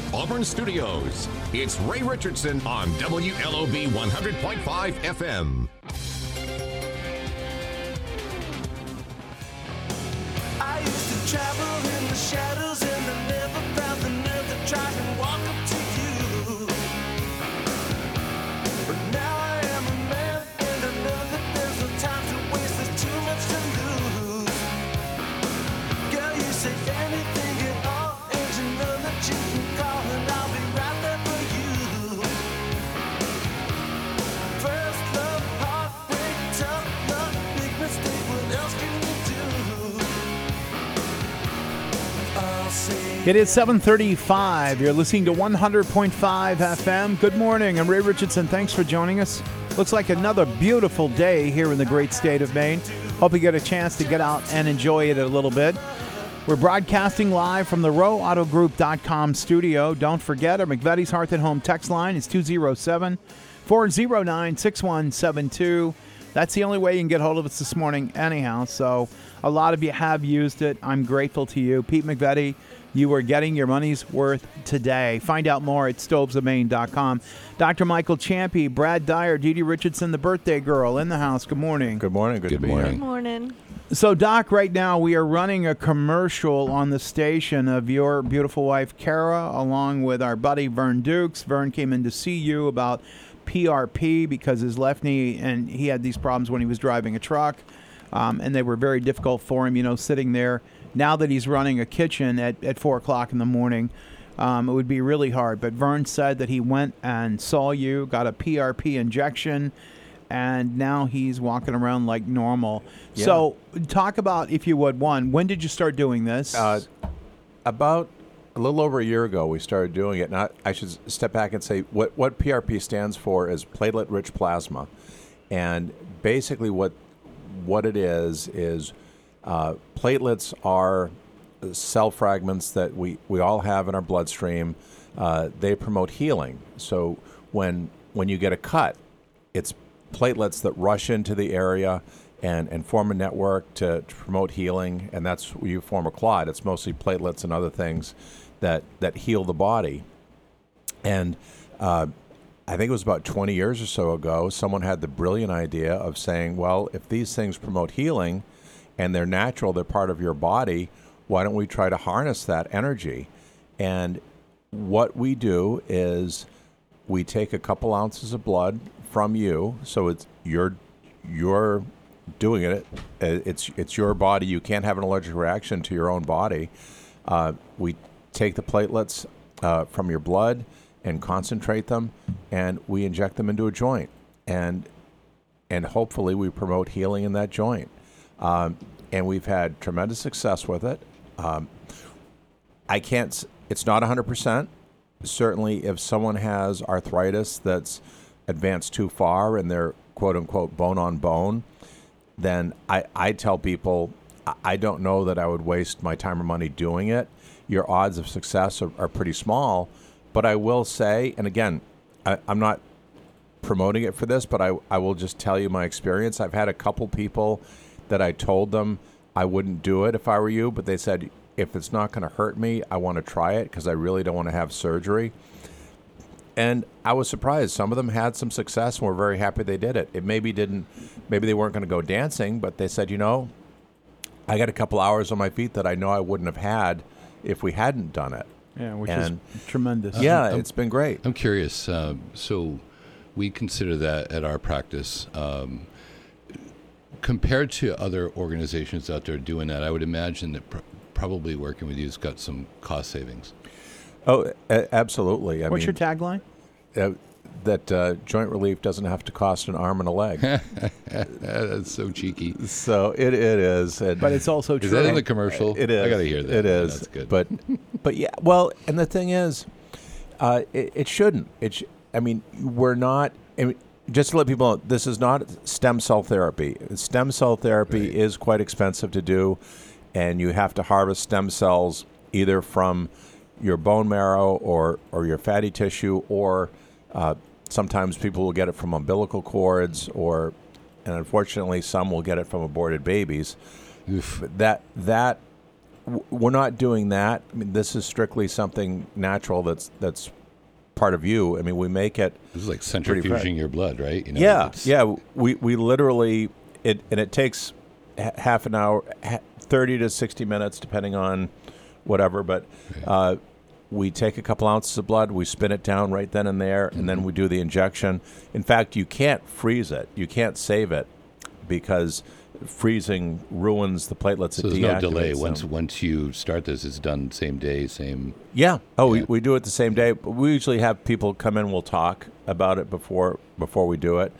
North Auburn studios. It's Ray Richardson on WLOB 100.5 FM. I used to travel in the shadows and I never found the nerve to try and walk up to you. But now I am a man and I know that there's no time to waste, there's too much to lose. Girl, you say anything at all and you know that you can call and I'll be right there for you. First love, heartbreak, tough love, big mistake, what else can you do? It is 7:35. You're listening to 100.5 FM. Good morning. I'm Ray Richardson. Thanks for joining us. Looks like another beautiful day here in the great state of Maine. Hope you get a chance to get out and enjoy it a little bit. We're broadcasting live from the RowAutoGroup.com studio. Don't forget, our McVetti's Hearth and Home text line is 207-409-6172. That's the only way you can get hold of us this morning anyhow, so a lot of you have used it. I'm grateful to you. Pete McVetti, you are getting your money's worth today. Find out more at stovesofmaine.com. Dr. Michael Champy, Brad Dyer, Dee Dee Richardson, the birthday girl in the house. Good morning. Good morning. Good to be here. Good morning. So, Doc, right now we are running a commercial on the station of your beautiful wife, Kara, along with our buddy, Vern Dukes. Vern came in to see you about PRP because his left knee, and he had these problems when he was driving a truck, and they were very difficult for him, sitting there. Now that he's running a kitchen at 4 o'clock in the morning, it would be really hard. But Vern said that he went and saw you, got a PRP injection, and now he's walking around like normal. Yeah. So talk about, if you would, when did you start doing this? About a little over a year ago, we started doing it. Now, I should step back and say what PRP stands for is platelet-rich plasma. And basically what it is platelets are cell fragments that we all have in our bloodstream. They promote healing. So when you get a cut, it's platelets that rush into the area and form a network to promote healing, and that's where you form a clot. It's mostly platelets and other things that heal the body. And I think it was about 20 years or so ago, someone had the brilliant idea of saying, well, if these things promote healing and they're natural, they're part of your body, why don't we try to harness that energy? And what we do is we take a couple ounces of blood from you, so it's you're doing it. It's your body. You can't have an allergic reaction to your own body. We take the platelets from your blood and concentrate them, and we inject them into a joint, and hopefully we promote healing in that joint. And we've had tremendous success with it. It's not 100%. Certainly, if someone has arthritis that's advanced too far and they're quote unquote bone on bone, then I tell people I don't know that I would waste my time or money doing it. Your odds of success are pretty small, but I will say, and again, I'm not promoting it for this, but I will just tell you my experience. I've had a couple people that I told them I wouldn't do it if I were you, but they said, if it's not going to hurt me, I want to try it because I really don't want to have surgery. And I was surprised. Some of them had some success and were very happy they did it. Maybe they weren't going to go dancing, but they said, I got a couple hours on my feet that I know I wouldn't have had if we hadn't done it. Yeah, which is tremendous. Yeah, it's been great. I'm curious. So we consider that at our practice. Compared to other organizations out there doing that, I would imagine that probably working with you has got some cost savings. Oh, absolutely. What's your tagline? That joint relief doesn't have to cost an arm and a leg. That's so cheeky. So it is. But it's also true. Is that in the commercial? It is. I got to hear that. It is. That's good. But yeah, well, and the thing is, it shouldn't. We're not... just to let people know, this is not stem cell therapy. Stem cell therapy is quite expensive to do, and you have to harvest stem cells either from your bone marrow or your fatty tissue, or sometimes people will get it from umbilical cords, and unfortunately some will get it from aborted babies. Oof. That we're not doing that. I mean, this is strictly something natural that's part of you. I mean, we make it. This is like Pretty fresh. centrifuging your blood, right? You know, Yeah, it's- yeah. We literally it takes half an hour, 30 to 60 minutes, depending on whatever. But we take a couple ounces of blood, we spin it down right then and there, and then we do the injection. In fact, you can't freeze it. You can't save it because freezing ruins the platelets. So it there's no delay. deactivates them. Once you start this, it's done same day, same. Yeah. Oh, Yeah. we do it the same day. But we usually have people come in. We'll talk about it before we do it,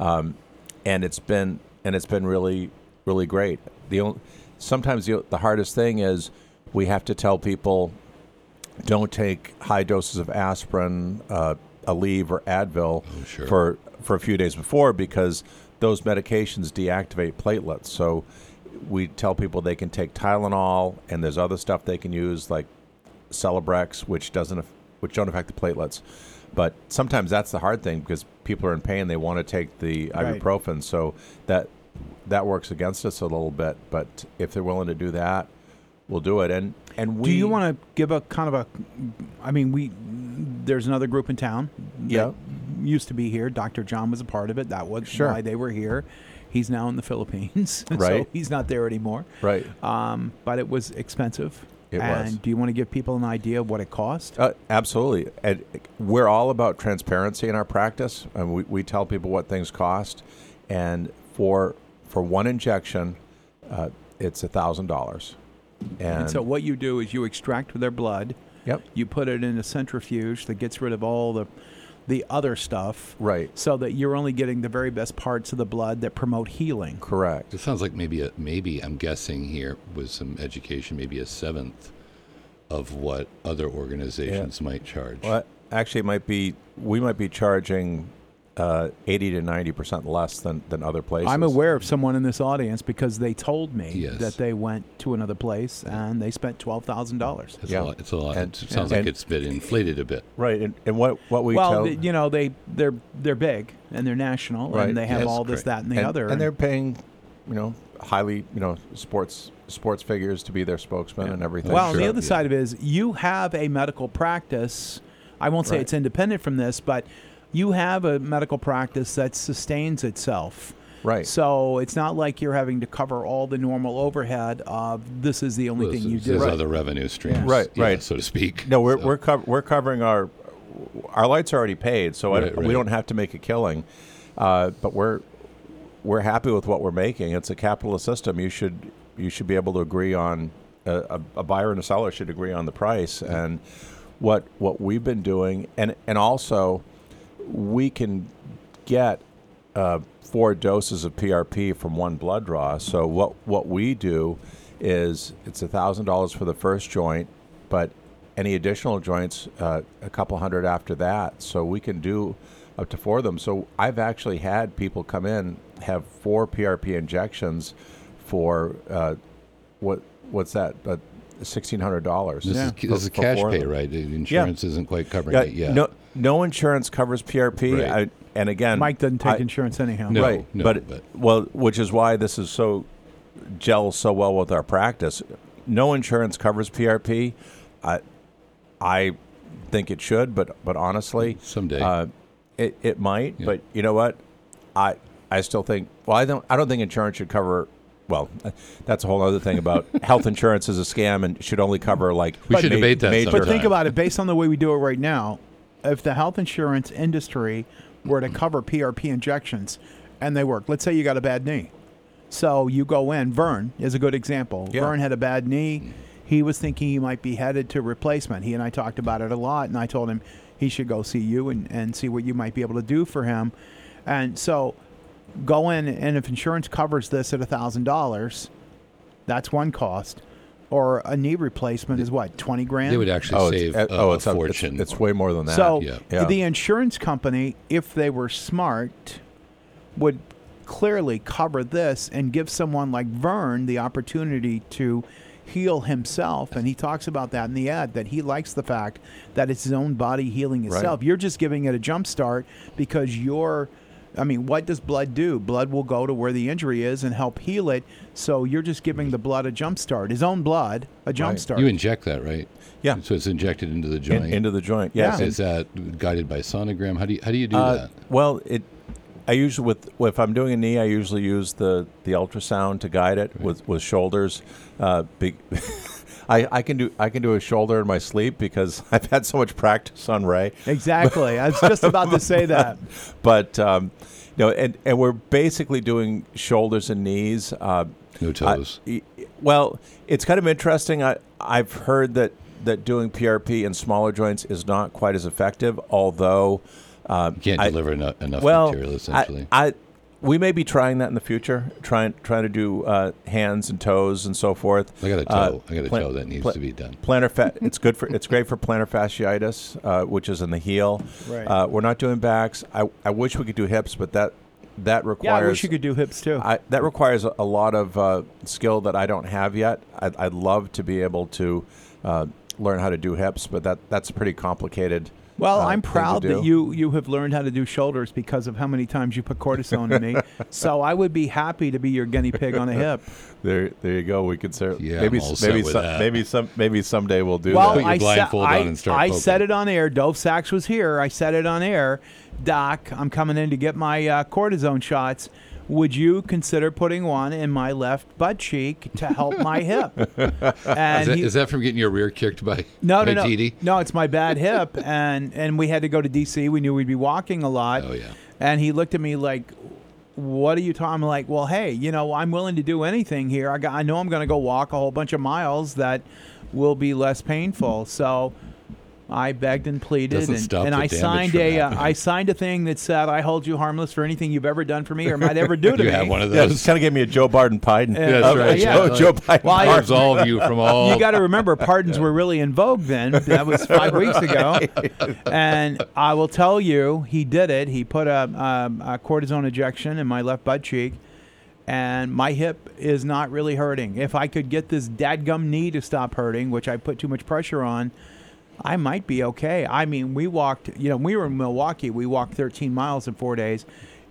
and it's been really really great. Sometimes the hardest thing is we have to tell people don't take high doses of aspirin, Aleve, or Advil sure. for a few days before because those medications deactivate platelets. So we tell people they can take Tylenol, and there's other stuff they can use like Celebrex, which don't affect the platelets. But sometimes that's the hard thing because people are in pain. They want to take the Right. ibuprofen, so that works against us a little bit. But if they're willing to do that, we'll do it. And we Do you want to give a kind of a? I mean, there's another group in town. that Yeah. used to be here. Dr. John was a part of it. That was Sure. why they were here. He's now in the Philippines, so Right. he's not there anymore. right? But it was expensive. It and was. do you want to give people an idea of what it cost? Absolutely. And we're all about transparency in our practice. And we tell people what things cost. And for one injection, it's $1,000. And so what you do is you extract their blood. Yep. You put it in a centrifuge that gets rid of all the other stuff. Right. So that you're only getting the very best parts of the blood that promote healing. Correct. It sounds like maybe I'm guessing here with some education, maybe a seventh of what other organizations might charge. Well, actually, we might be charging 80 to 90% less than other places. I'm aware of someone in this audience because they told me Yes. that they went to another place and they spent $12,000. It's Yeah. a lot. It's a lot. And- It sounds and- like it's been inflated a bit. Right. And what we Well, tell... they're big and they're national Right. and they have Yes, all this, correct. that, and the other. And they're paying, highly, sports figures to be their spokesman and everything. well, Sure, the other yeah. side of it is you have a medical practice. I won't say Right. it's independent from this, but you have a medical practice that sustains itself. Right. So it's not like you're having to cover all the normal overhead of this is the only Well, thing you there's do. other revenue streams, Right, yeah, right. so to speak. No, we're So- we're covering our lights are already paid, so Right, we right. don't have to make a killing. But we're happy with what we're making. It's a capitalist system. You should be able to agree on a buyer and a seller should agree on the price. And what we've been doing, and also we can get 4 doses of PRP from one blood draw. So what we do is it's $1,000 for the first joint, but any additional joints, a couple hundred after that. So we can do up to 4 of them. So I've actually had people come in, have 4 PRP injections for what's that? $1,600. This is for cash 4 of pay, them. right? The insurance isn't quite covering it yet. No insurance covers PRP. Right. And again, Mike doesn't take insurance anyhow. No. right, but which is why this is gels so well with our practice. No insurance covers PRP. I think it should, but honestly, Someday. it might. Yeah. But you know what? I still think. Well, I don't think insurance should cover. Well, that's a whole other thing about health insurance is a scam and should only cover like We should debate that major. But think sometime. about it, based on the way we do it right now, if the health insurance industry were to cover PRP injections and they work, let's say you got a bad knee. So you go in, Vern is a good example. Yeah. Vern had a bad knee. He was thinking he might be headed to replacement. He and I talked about it a lot, and I told him he should go see you and see what you might be able to do for him. And so go in, and if insurance covers this at $1,000, that's one cost. Or a knee replacement is what, 20 grand? They would actually save a fortune. It's way more than that. So Yeah. the insurance company, if they were smart, would clearly cover this and give someone like Vern the opportunity to heal himself. And he talks about that in the ad, that he likes the fact that it's his own body healing itself. Right. You're just giving it a jump start because you're I mean, what does blood do? Blood will go to where the injury is and help heal it. So you're just giving the blood a jump start, his own blood, a jump start. You inject that, right? Yeah. So it's injected into the joint. Into the joint. Yes. Yeah. Is that guided by sonogram? How do you do that? Well, I usually if I'm doing a knee, I usually use the ultrasound to guide it with shoulders. I can do a shoulder in my sleep because I've had so much practice on Ray. Exactly. I was just about to say that. But and we're basically doing shoulders and knees. No toes. Well, it's kind of interesting. I've heard that doing PRP in smaller joints is not quite as effective, although You can't deliver enough material, essentially. We may be trying that in the future, trying to do hands and toes and so forth. I got a toe. I got a toe that needs to be done. Plantar it's great for plantar fasciitis, which is in the heel. Right. We're not doing backs. I wish we could do hips, but that requires. Yeah, I wish you could do hips too. That requires a lot of skill that I don't have yet. I'd love to be able to learn how to do hips, but that's pretty complicated. Well, I'm thing to proud do. that you have learned how to do shoulders because of how many times you put cortisone in me. So I would be happy to be your guinea pig on a hip. There you go. We could certainly Yeah, I'm all set with that. maybe someday we'll do Well, Put that. your blindfold on and start I poking. said it on air. Dove Sachs was here. I said it on air. Doc, I'm coming in to get my cortisone shots. Would you consider putting one in my left butt cheek to help my hip? And Is that from getting your rear kicked by No, TD? no, it's my bad hip, and we had to go to DC. We knew we'd be walking a lot. Oh, yeah. And he looked at me like, "What are you talking?" I'm like, "Well, hey, I'm willing to do anything here. I know I'm going to go walk a whole bunch of miles that will be less painful." So I begged and pleaded, Doesn't stop and the I damage signed from a happening. I signed a thing that said, "I hold you harmless for anything you've ever done for me or might ever do to You me." have one of Yeah, those. it kind of gave me a Joe Barton Piden. Yeah, that's right. Yeah. Joe Biden. Well, I- Pardon. Absolve you from all. You got to remember, pardons were really in vogue then. That was 5 weeks ago. And I will tell you, he did it. He put a cortisone injection in my left butt cheek, and my hip is not really hurting. If I could get this dadgum knee to stop hurting, which I put too much pressure on, I might be okay. I mean, we walked, we were in Milwaukee. We walked 13 miles in 4 days.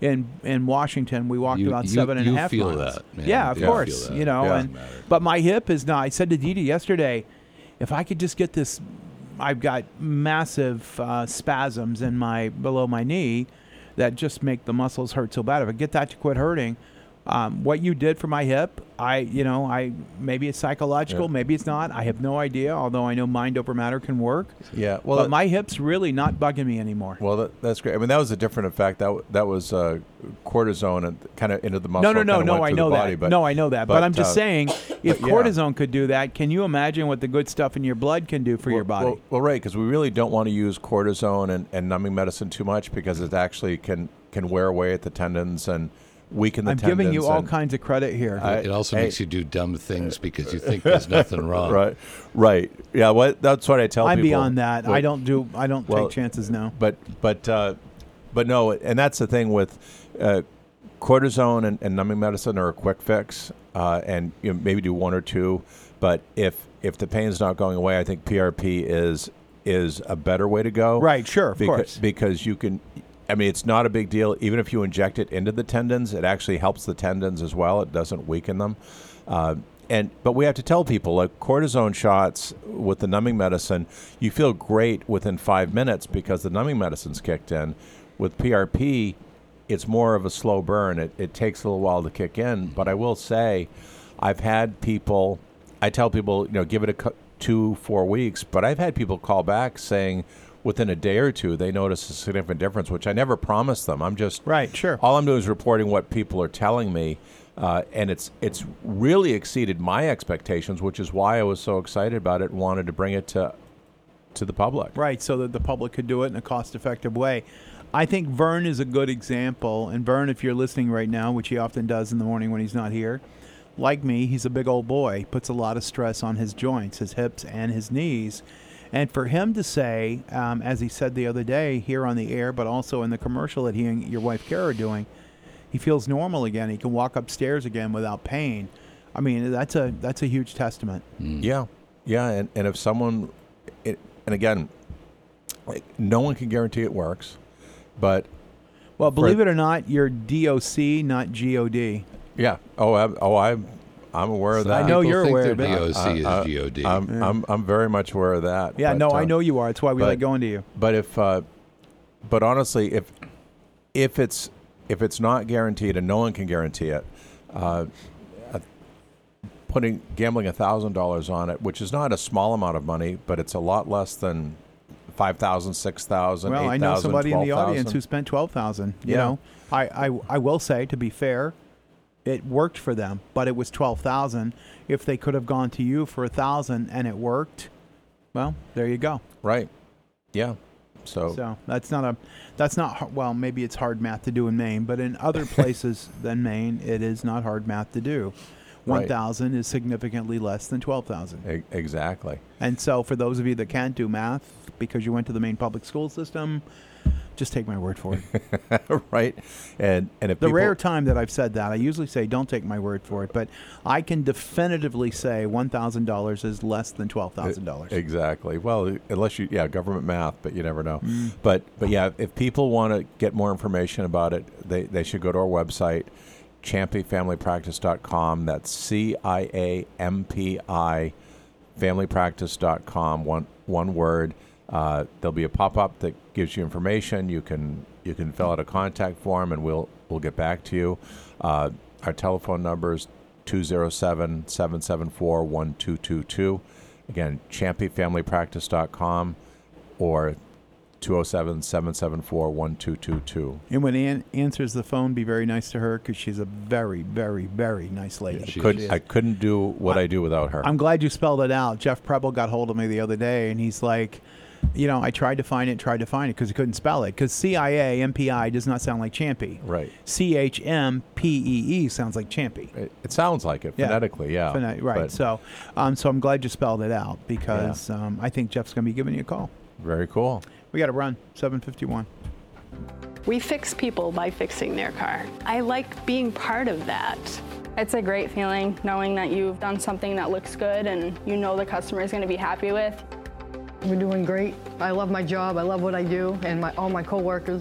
In Washington, we walked about 7.5 feel miles. that, man. Yeah, of You course. feel that. Yeah. But my hip is not. I said to Dee Dee yesterday, if I could just get this, I've got massive spasms in below my knee that just make the muscles hurt so bad. If I get that to quit hurting, what you did for my hip, maybe it's psychological, Yeah. maybe it's not. I have no idea. Although I know mind over matter can work. Yeah. Well, But my hip's really not bugging me anymore. well, that's great. I mean, that was a different effect. That was cortisone and kind of into the muscle. No, kinda went I through know the that. body, but, No, I know that. But I'm just saying, if but yeah. cortisone could do that, can you imagine what the good stuff in your blood can do for your body? Well, right, because we really don't want to use cortisone and numbing medicine too much because it actually can wear away at the tendons and weaken the I'm tendons. giving you all and- kinds of credit here. It also makes you do dumb things because you think there's nothing wrong. Right. Yeah. That's what I tell I'm people. beyond that. Well, I don't well, take chances now. But no, and that's the thing with cortisone and numbing medicine are a quick fix, and maybe do one or two. But if the pain's not going away, I think PRP is a better way to go. Right, sure, of course. Because you can. I mean, it's not a big deal. Even if you inject it into the tendons, it actually helps the tendons as well. It doesn't weaken them. But we have to tell people, like cortisone shots with the numbing medicine, you feel great within 5 minutes because the numbing medicine's kicked in. With PRP, it's more of a slow burn. It takes a little while to kick in. But I will say, I've had people, I tell people, give it 2-4 weeks. But I've had people call back saying, within a day or two, they notice a significant difference, which I never promised them. I'm just Right, sure. All I'm doing is reporting what people are telling me, and it's really exceeded my expectations, which is why I was so excited about it and wanted to bring it to the public. Right, so that the public could do it in a cost-effective way. I think Vern is a good example. And Vern, if you're listening right now, which he often does in the morning when he's not here, like me, he's a big old boy. He puts a lot of stress on his joints, his hips, and his knees. And for him to say, as he said the other day here on the air, but also in the commercial that he and your wife Kara are doing, he feels normal again. He can walk upstairs again without pain. I mean, that's a huge testament. Yeah, and if someone, and again, no one can guarantee it works, but Well, believe it or not, you're DOC, not GOD. Yeah. I'm aware of that. I know People you're think aware their of it. DOC is GOD. I'm very much aware of that. Yeah, but, no, I know you are. That's why we like going to you. But but honestly, if it's not guaranteed, and no one can guarantee it, gambling $1,000 on it, which is not a small amount of money, but it's a lot less than $5,000, $6,000, Well, $8,000, I know somebody in the audience $12,000. who spent $12,000. You Yeah. know, I will say, to be fair, it worked for them, but it was $12,000. If they could have gone to you for $1,000 and it worked, well, there you go. Right. Yeah. So that's not well, maybe it's hard math to do in Maine, but in other places than Maine, it is not hard math to do. Right. 1,000 is significantly less than 12,000. Exactly. And so for those of you that can't do math because you went to the Maine public school system, just take my word for it. Right. And if The people, rare time that I've said that, I usually say don't take my word for it, but I can definitively say $1,000 is less than $12,000. Exactly. Well, unless government math, but you never know. But yeah, if people want to get more information about it, they should go to our website, CiampiFamilyPractice.com. That's CIAMPI FamilyPractice.com. One word. There'll be a pop-up that gives you information. You can fill out a contact form, and we'll get back to you. Our telephone number is 207-774-1222. Again, CiampiFamilyPractice.com or 207-774-1222. And when Ann answers the phone, be very nice to her because she's a very, very, very nice lady. I couldn't do what I do without her. I'm glad you spelled it out. Jeff Preble got hold of me the other day, and he's like, I tried to find it because he couldn't spell it. Because CIAMPI does not sound like Champy. Right. CHMPEE sounds like Champy. It sounds like it phonetically, yeah. Right. But So I'm glad you spelled it out because I think Jeff's going to be giving you a call. very cool. We got to run. 7:51. We fix people by fixing their car. I like being part of that. It's a great feeling knowing that you've done something that looks good and you know the customer is going to be happy with. We're doing great. I love my job. I love what I do, and all my coworkers